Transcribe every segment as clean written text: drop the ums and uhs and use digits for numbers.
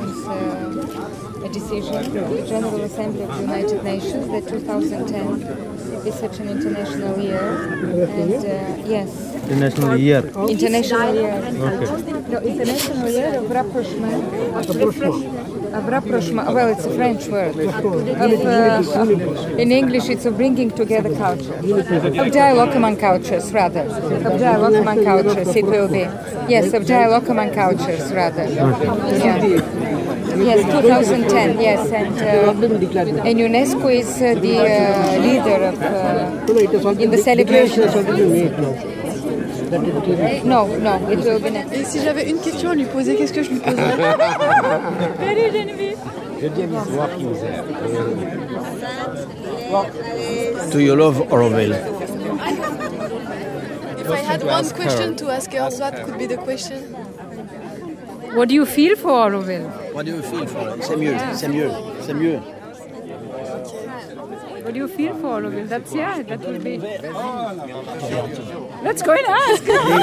Nations a decision, the General Assembly of the United Nations, that 2010 is such an international year. And yes. International year. International year. Okay. No, International Year of rapprochement. Well, it's a French word. In English, it's of bringing together cultures. Of dialogue among cultures, rather. Of dialogue among cultures, it will be. Yes, of dialogue among cultures, rather. Yeah. Yes, 2010, yes. And UNESCO is the leader of in the celebration. No, it will be next. Et si j'avais une question à lui poser, qu'est-ce que je lui poserais? Do you love Orville? If I had one question to ask her, what could be the question? What do you feel for Orville? What do you feel for it? C'est mieux, c'est mieux, c'est mieux. What do you feel for Orville? That will be. Let's go and ask.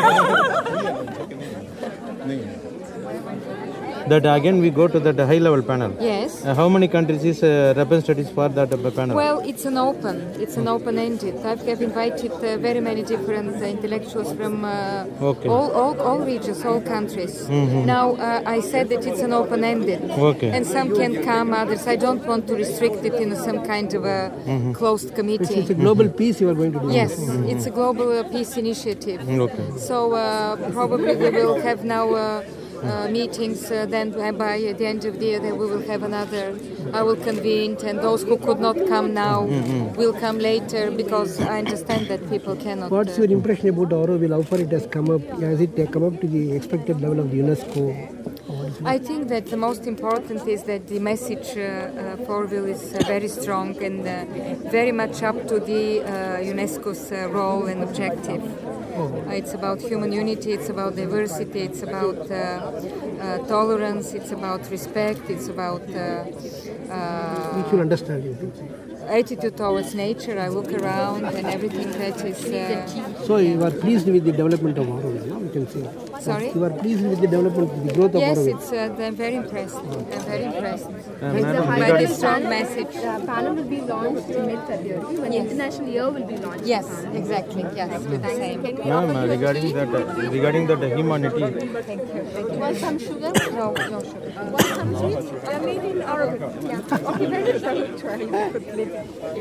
That again we go to that high level panel. Yes. How many countries is representatives for that panel? Well, it's an open-ended. I've invited very many different intellectuals from all regions, all countries. Mm-hmm. Now, I said that it's an open-ended. Okay. And some can come, others. I don't want to restrict it in some kind of a closed committee. It's a global peace you are going to do. Yes, it's a global peace initiative. Okay. So probably we will have now meetings, then by the end of the year we will have another. I will convene, and those who could not come now will come later, because I understand that people cannot. What's your impression about Auroville? How far it has come up? Has it come up to the expected level of the UNESCO? I think that the most important is that the message for Auroville is very strong and very much up to the UNESCO's role and objective. It's about human unity, it's about diversity, it's about tolerance, it's about respect, it's about mutual understanding. Attitude towards nature. I look around and everything that is... So you are pleased with the development of Auroville, no? We can say. Sorry? You are pleased with the development, the growth of Auroville? Yes, I'm very impressed. I'm very impressed By the strong message. The panel will be launched in mid-February when the International Year will be launched. Yes, exactly. Yes, with the same. Ma'am, regarding that humanity. Thank you. Want some sugar? No sugar. Want some sweets? They're made in Auroville. Yeah. Okay, very good.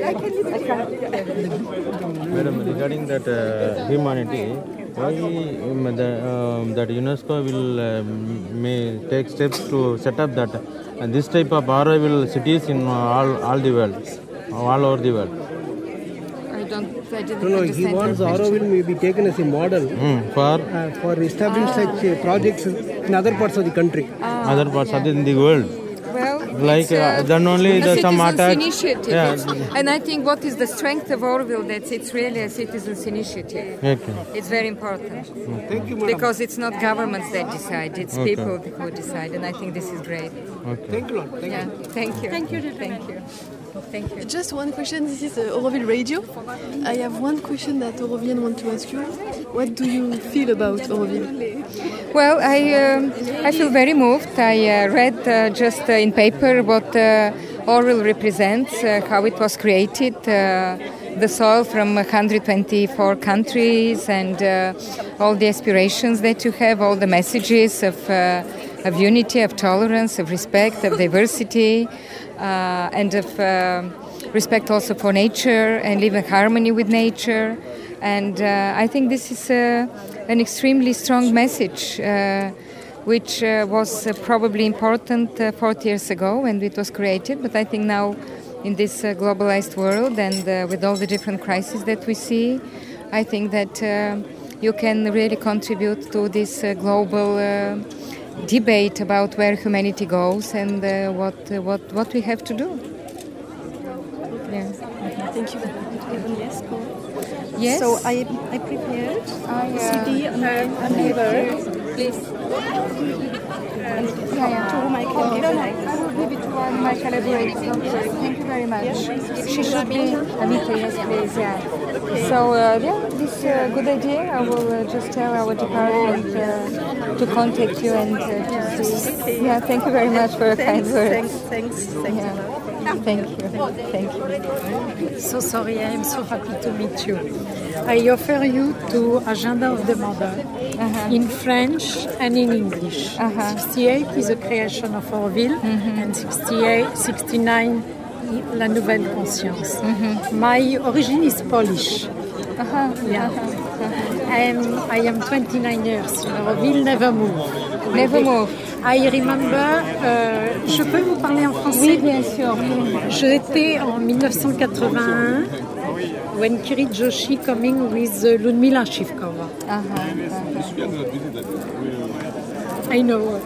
Madam, regarding that humanity, why that UNESCO will may take steps to set up that this type of Auroville cities in all the world, all over the world? I didn't No, he wants Auroville may be taken as a model for establishing such projects in other parts of the country. Other parts of the world. Well, Like then only the some attacks. Initiative. Yeah. And I think what is the strength of Auroville, that it's really a citizens' initiative. Okay. It's very important. Thank you, madam. Because it's not governments that decide, it's people who decide, and I think this is great. Okay. Thank you, Lord. Thank you. Thank you. Thank you. Thank you. Thank you. Just one question. This is Auroville Radio. I have one question that Aurovillian want to ask you. What do you feel about Auroville? Well, I feel very moved. I read just in paper what Auroville represents, how it was created, the soil from 124 countries, and all the aspirations that you have, all the messages of unity, of tolerance, of respect, of diversity, and of respect also for nature, and live in harmony with nature. And I think this is an extremely strong message, which was probably important 40 years ago when it was created. But I think now, in this globalized world and with all the different crises that we see, I think that you can really contribute to this global debate about where humanity goes and what we have to do. Yeah. Thank you. Yes. So I prepared CD and paper. Please. To whom I can give it. I will give it to one of my collaborators. Thank you very much. She should be Anita, yes, please. Yeah. So this is a good idea. I will just tell our department to contact you and to Okay. Yeah, thank you very much for your kind words. Thanks. Yeah. Thank you. So sorry, I am so happy to meet you. I offer you to Agenda of the Mother in French and in English. 68 is a creation of Orville and 69 La Nouvelle Conscience. My origin is Polish. Yeah. I am 29 years. Orville never moved. Never move. I remember, je peux vous parler en français? Oui, bien sûr. J'étais en 1981 when Kirit Joshi coming with Ludmila Shivkova. I know.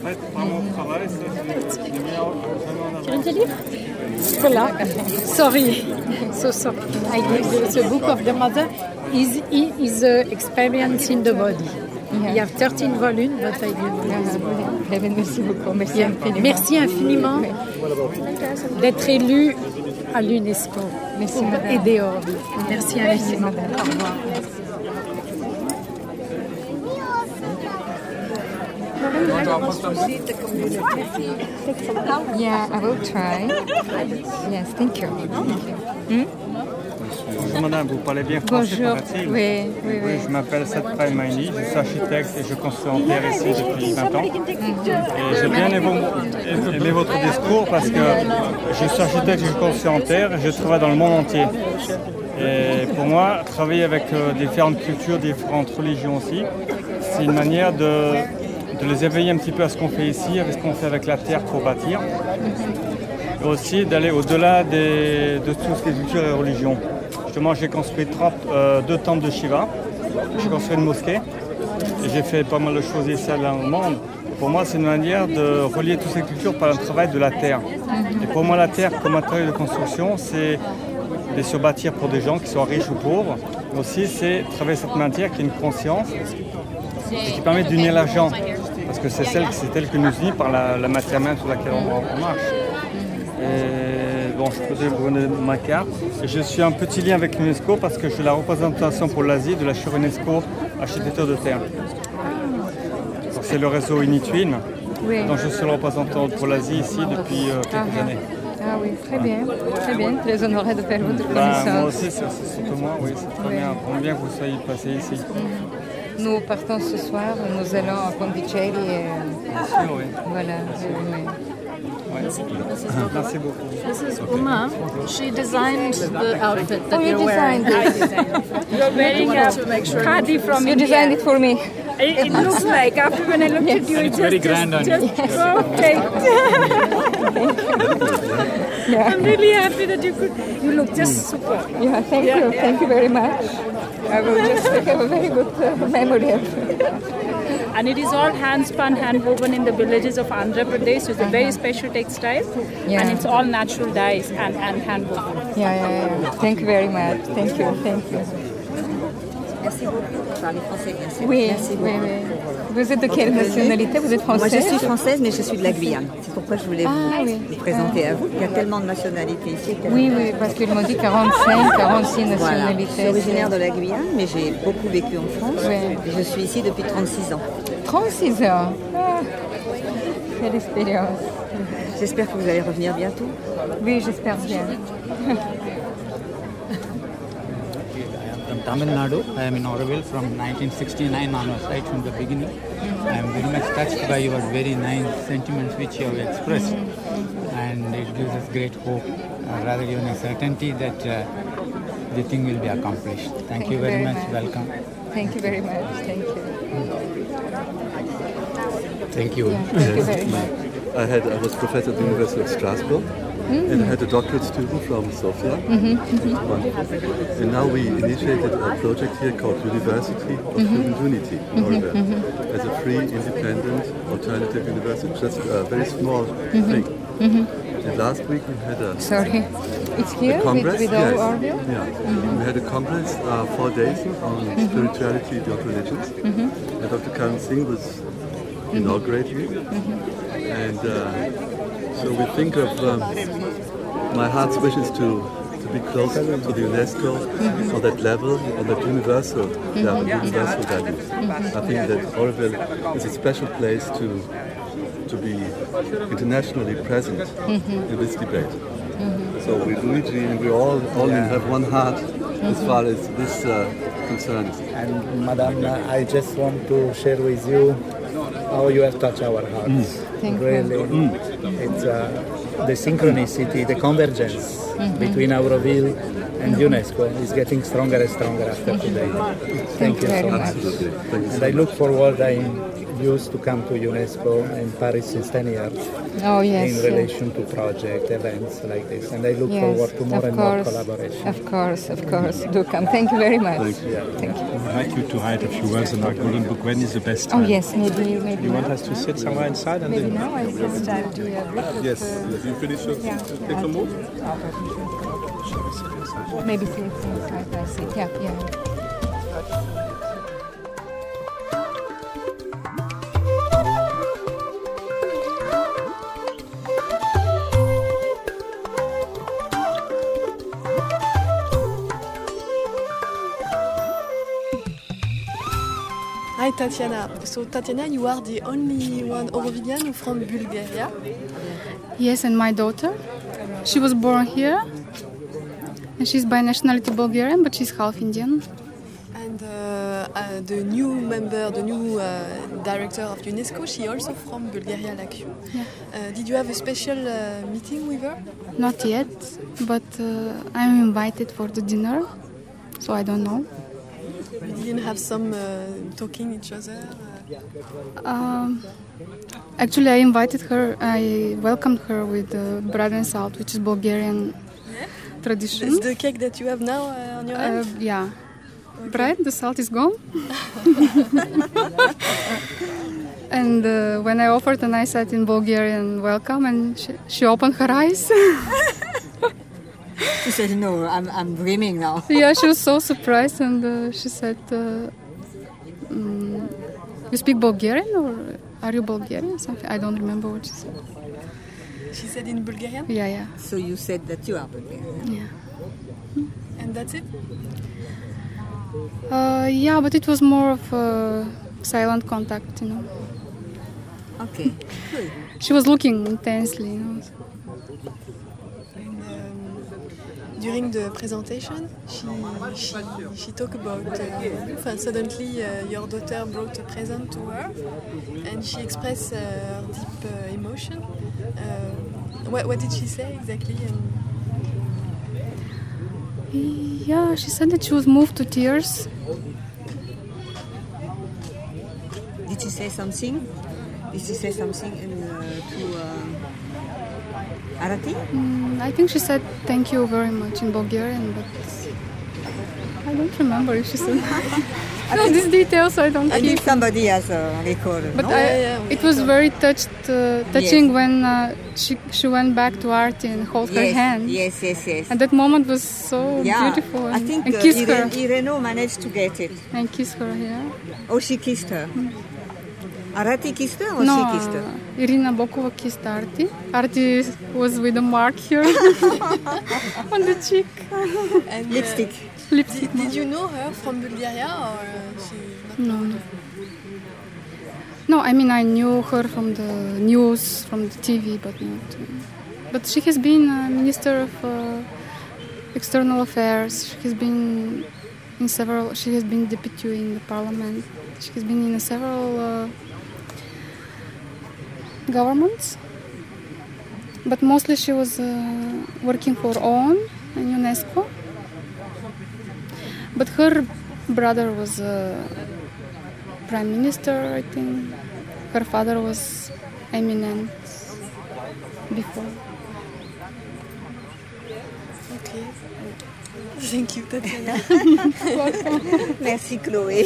Tu veux un livre? Voilà. Sorry. So sorry. I give the book of the mother is experience in the body. Il y a 13 volumes, but I give Merci beaucoup. Merci infiniment. Merci infiniment d'être élu à l'UNESCO pour aider Orville. Merci infiniment. Au revoir. Yeah, I will try. Yes, thank you. Bonjour madame, vous parlez bien français, paraît-il? Oui. Je m'appelle Satpal Maini, je suis architecte et je construis en terre ici depuis 20 ans. Et j'ai bien aimé votre discours parce que je suis architecte et je construis en terre et je travaille dans le monde entier. Et pour moi, travailler avec différentes cultures, différentes religions aussi, c'est une manière de les éveiller un petit peu à ce qu'on fait ici, avec ce qu'on fait avec la terre pour bâtir. Et aussi d'aller au-delà de toutes les cultures et religions. Justement, j'ai construit 2 temples de Shiva, j'ai construit une mosquée et j'ai fait pas mal de choses ici dans le monde. Pour moi, c'est une manière de relier toutes ces cultures par le travail de la terre. Et pour moi, la terre comme matériau de construction, c'est bien sûr bâtir pour des gens qui soient riches ou pauvres, mais aussi c'est travailler cette matière qui est une conscience et qui permet d'unir l'argent. Parce que c'est elle qui nous unit par la matière même sur laquelle on marche. Et bon, je peux vous donner ma carte. Et je suis un petit lien avec l'UNESCO parce que je fais la représentation pour l'Asie de la Chère UNESCO Architecture de Terre. C'est le réseau Unitwin. Oui. Donc je suis le représentant pour l'Asie ici depuis quelques années. Ah oui, très bien, très honoré de faire votre connaissance. Moi aussi, c'est surtout moi, oui, c'est très bien. Vraiment bien que vous soyez passé ici. Nous partons ce soir, nous allons à Pondicherry et voilà. Merci beaucoup. This is Uma. She designed the outfit that you you're wearing. designed it. You're wearing a khadi from You India. designed it for me. It looks like, after when I looked at you, it's very grand on you. Perfect. I'm really happy that you look just super. Yeah, thank you very much. I will just have a very good memory of it. And it is all hand-spun, hand-woven in the villages of Andhra Pradesh. It's a very special textile. Yeah. And it's all natural dyes and hand-woven. Yeah. Thank you very much. Thank you. Merci beaucoup. Vous parlez français, bien sûr. Oui, Merci beaucoup. oui. Vous êtes de quelle nationalité? Vous êtes française? Moi, je suis française, mais je suis de la Guyane. C'est pourquoi je voulais vous présenter à vous. Il y a tellement de nationalités ici. Oui, parce qu'ils m'ont dit 45, 46 nationalités. Voilà. Je suis originaire de la Guyane, mais j'ai beaucoup vécu en France. Oui. Et je suis ici depuis 36 ans. 36 ans. Quelle expérience. J'espère que vous allez revenir bientôt. Oui, j'espère bien. From Tamil Nadu. I am in Orville from 1969 onwards, right from the beginning. I am very much touched by your very nice sentiments which you have expressed, and it gives us great hope, rather even a certainty that the thing will be accomplished. Thank you very much. Welcome. Thank you very much. Thank you. Thank you. Yeah, thank you very much. I was professor at the University of Strasbourg. And I had a doctorate student from Sofia. And now we initiated a project here called University of Human Unity, as a free, independent, alternative university, just a very small thing. And last week we had a Sorry, it's here congress. with all Orville? Yeah, we had a congress, 4 days on spirituality beyond religions. And Dr. Karan Singh was inaugurating it. And so we think of my heart's wish is to be closer to the UNESCO on that level, on that universal level, universal values. I think that Orville is a special place to to be internationally present in this debate. So we Luigi and we all have one heart as far as this concerns. And Madame, I just want to share with you how you have touched our hearts. Thank really, you. It's the synchronicity, the convergence between Auroville and UNESCO is getting stronger and stronger after today. Thank you so much. And I look forward. I'm used to come to UNESCO in Paris since 10 years. Oh, yes. In relation to project events like this, and I look forward to more and more collaboration. Of course. Do come. Thank you very much. Thank you. I'd like you to hide a few words in our golden book. When is the best Oh time? yes, maybe. You want us to sit somewhere inside and maybe then? now I just have to Yes. You finish your take some more? Maybe sit inside. I see. Yeah. Hi Tatiana. So Tatiana, you are the only one Aurovillian from Bulgaria. Yes, and my daughter. She was born here, and she's by nationality Bulgarian, but she's half Indian. And the new member, the new director of UNESCO, she also from Bulgaria like you. Yeah. Did you have a special meeting with her? Not yet, but I'm invited for the dinner, so I don't know. We didn't have some talking each other. Actually, I invited her. I welcomed her with bread and salt, which is Bulgarian tradition. Is the cake that you have now on your hand? Yeah. Okay. Bread, the salt is gone. And when I offered, and I said in Bulgarian, welcome, and she opened her eyes. She said, no, I'm dreaming now. Yeah, she was so surprised, and she said, you speak Bulgarian, or are you Bulgarian? Something. I don't remember what she said. She said in Bulgarian? Yeah. So you said that you are Bulgarian? Yeah. And that's it? Yeah, but it was more of a silent contact, Okay, good. She was looking intensely, During the presentation, she talked about suddenly your daughter brought a present to her, and she expressed deep emotion. What did she say exactly? Yeah, she said that she was moved to tears. Did she say something? Did she say something to Arati? I think she said thank you very much in Bulgarian, but I don't remember if she said no, these details I don't I keep. think somebody has a record. But no? It was very touching when she went back to Arti and held her hand. Yes. And that moment was so beautiful. I think and kissed her. Ireno managed to get it. And kissed her, yeah. Oh, she kissed her. Arati kissed her or no, she kissed her? Irina Bokova kissed Arti. Arti was with a mark here on the cheek. And, lipstick. Did you know her from Bulgaria or she? No. No, I mean I knew her from the news, from the TV, but not. But she has been Minister of External Affairs. She has been in several. She has been deputy in the parliament. She has been in several governments. But mostly she was working for OON and UNESCO. But her brother was prime minister, I think. Her father was eminent before. Okay. Thank you, Tatiana. Merci, Chloé.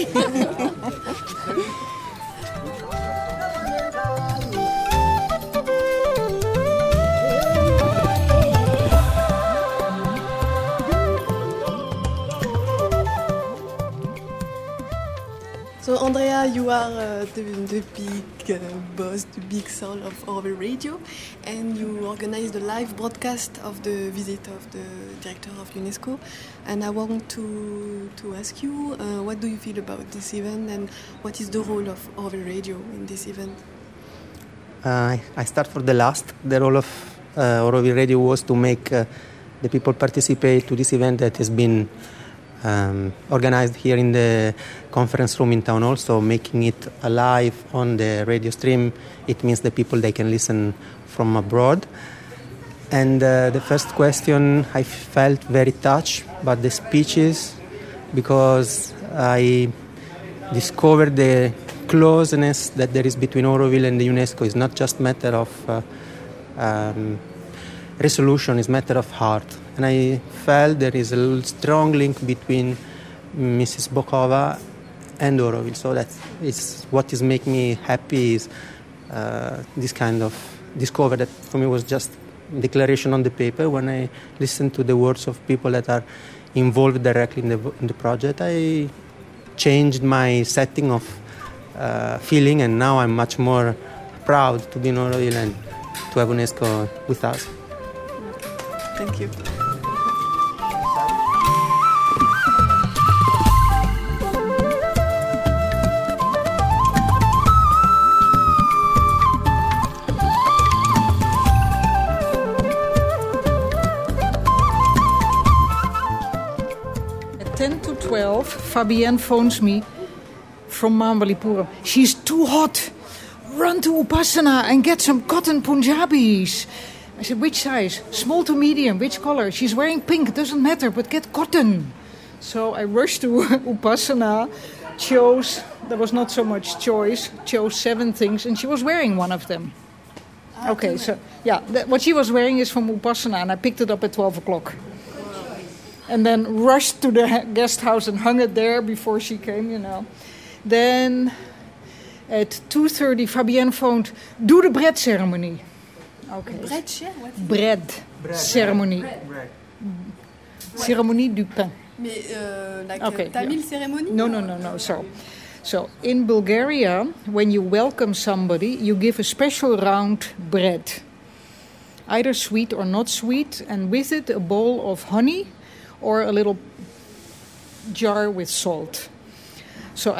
So Andrea, you are the big boss, the big soul of Auroville Radio, and you organize the live broadcast of the visit of the director of UNESCO. And I want to ask you, what do you feel about this event, and what is the role of Auroville Radio in this event? I start for the last. The role of Auroville Radio was to make the people participate to this event that has been organized here in the conference room in Town Hall. So making it alive on the radio stream, it means the people, they can listen from abroad. And the first question, I felt very touched by the speeches, because I discovered the closeness that there is between Auroville and the UNESCO. It's not just matter of resolution, it's matter of heart. And I felt there is a strong link between Mrs. Bokova and Auroville. So that is what is making me happy, is this kind of discover that for me was just declaration on the paper. When I listen to the words of people that are involved directly in the project, I changed my setting of feeling, and now I'm much more proud to be in Auroville and to have UNESCO with us. Thank you. At 10 to 12, Fabienne phones me from Mamalipura. She's too hot. Run to Upasana and get some cotton Punjabis. I said, which size? Small to medium. Which color? She's wearing pink. It doesn't matter, but get cotton. So I rushed to Upasana, chose, there was not so much choice, chose 7 things, and she was wearing one of them. Okay, so, yeah, what she was wearing is from Upasana, and I picked it up at 12 o'clock. And then rushed to the guest house and hung it there before she came, you know. Then at 2:30, Fabienne phoned, do the bread ceremony. Okay. Bread ceremony. Cérémonie du pain. Mais like a Tamil ceremony? No. So in Bulgaria, when you welcome somebody, you give a special round bread, either sweet or not sweet, and with it a bowl of honey or a little jar with salt. So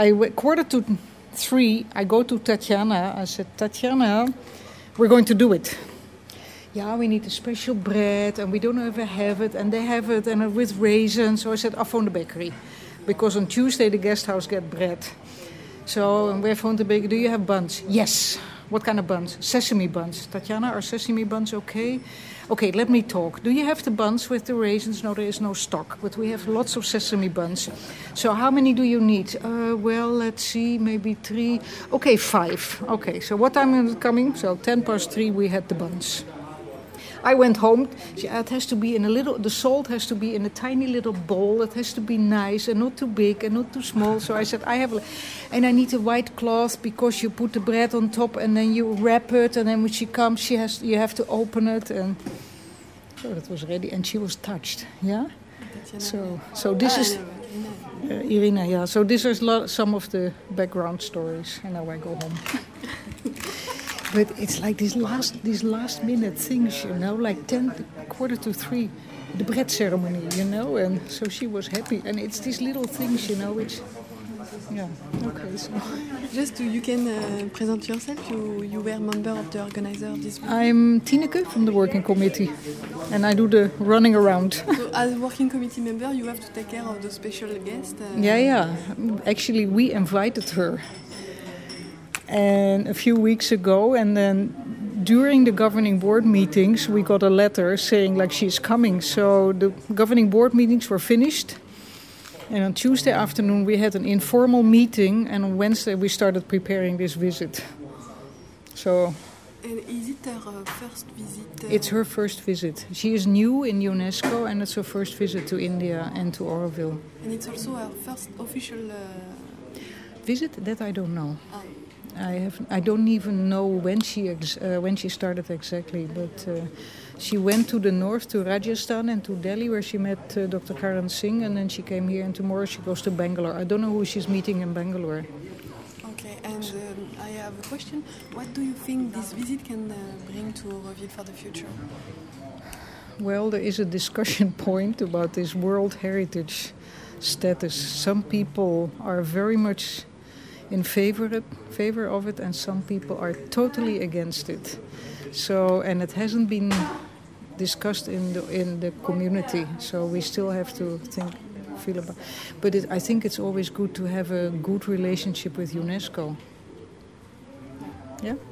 2:45, I go to Tatiana. I said, Tatiana, we're going to do it. Yeah, we need a special bread, and we don't ever have it, and they have it, and with raisins. So I said, I phone the bakery, because on Tuesday the guest house get bread. So we phoned the bakery. Do you have buns? Yes. What kind of buns? Sesame buns. Tatiana, are sesame buns okay? Okay, let me talk. Do you have the buns with the raisins? No, there is no stock, but we have lots of sesame buns. So how many do you need? Well, let's see, maybe 3. Okay, 5. Okay, so what time is it coming? So 3:10 we had the buns. I went home. It has to be in the salt has to be in a tiny little bowl. It has to be nice and not too big and not too small. So I said, and I need a white cloth, because you put the bread on top and then you wrap it, and then when she comes, you have to open it. And so that was ready, and she was touched. Yeah. So this is Irina. Yeah. So this is some of the background stories, and now I go home. But it's like these last minute things, you know, like 2:45, the bread ceremony, you know, and so she was happy. And it's these little things, you know, which, yeah, okay. So. Just you can present yourself. You were member of the organizer of this week. I'm Tineke from the working committee, and I do the running around. So as a working committee member, you have to take care of the special guest. Yeah. Actually, we invited her. And a few weeks ago, and then during the governing board meetings, we got a letter saying like she's coming. So the governing board meetings were finished, and on Tuesday afternoon we had an informal meeting, and on Wednesday we started preparing this visit. So. And is it her first visit? It's her first visit. She is new in UNESCO, and it's her first visit to India and to Auroville. And it's also her first official visit. That I don't know. I don't even know when she started exactly, but she went to the north, to Rajasthan and to Delhi, where she met Dr. Karan Singh, and then she came here, and tomorrow she goes to Bangalore. I don't know who she's meeting in Bangalore. Okay, and I have a question. What do you think this visit can bring to Auroville for the future? Well, there is a discussion point about this World Heritage status. Some people are very much in favor of it, and some people are totally against it. So, and it hasn't been discussed in the community, so we still have to feel about. But I think it's always good to have a good relationship with UNESCO. Yeah.